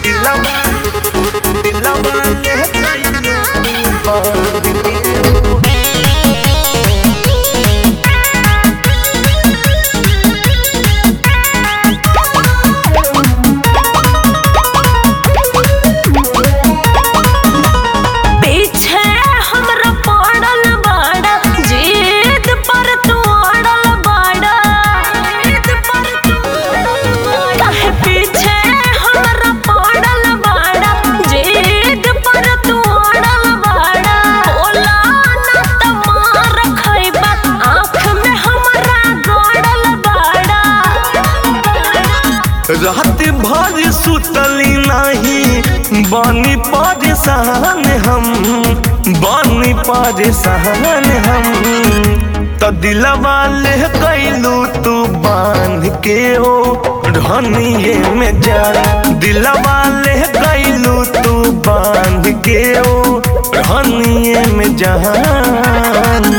रात भर सुतली नहीं बानी परेशान हम बानी परेशान हम तो दिलवा ले कैलू तू बांध के हो ढनिए में जान दिलवा ले कैलू तू बांध के हो ढनिए में जान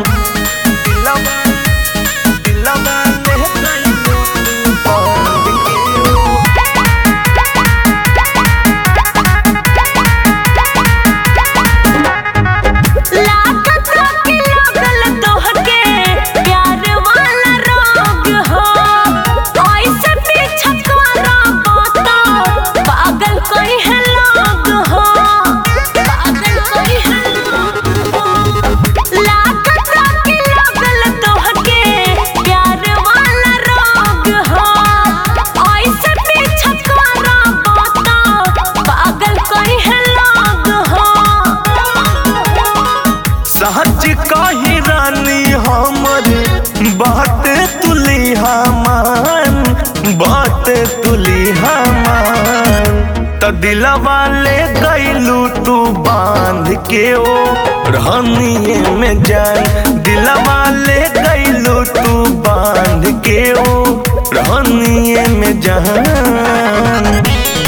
सच कही रानी हमर बात तुली हमान बात तुली हमान तो दिलवा ले गईलू तू बांध के ओ रहनिए में जान दिलवा ले गईलू तू बांध के ओ रहनिए में जान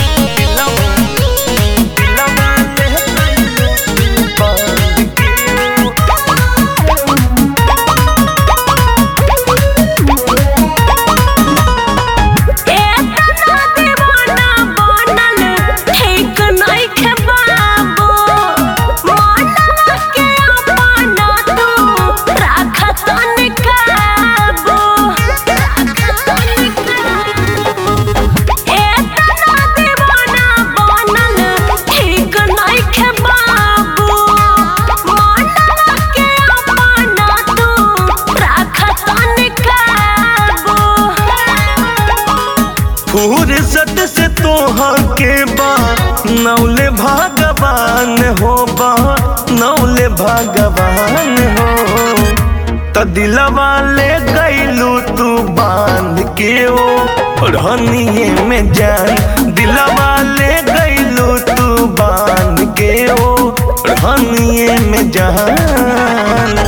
फुर्सत से तोहा के बा नौले भगवान हो बा नौले भगवान हो तो दिलवा ले गईलू तू बांध के ओ रहनिए में जान दिलवा ले गईलू तू बांध के ओ रहनिए में जान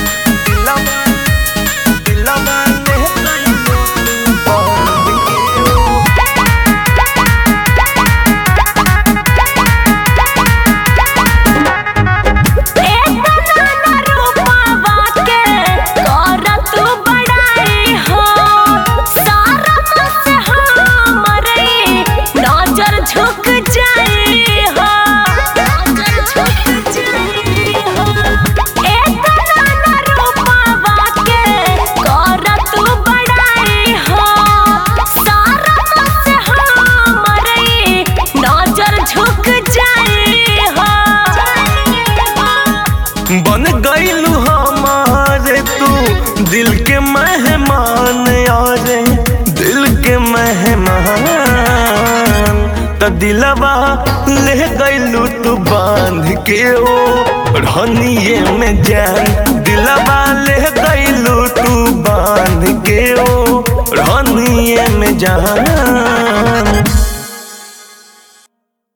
बन गईलू हमारे तू दिल के मेहमान यारे दिल के मेहमान तो दिलवा ले गईलू तू बांध के ओ रहनिए में जान दिलवा ले गईलू तू बांध के ओ रहनिए में जान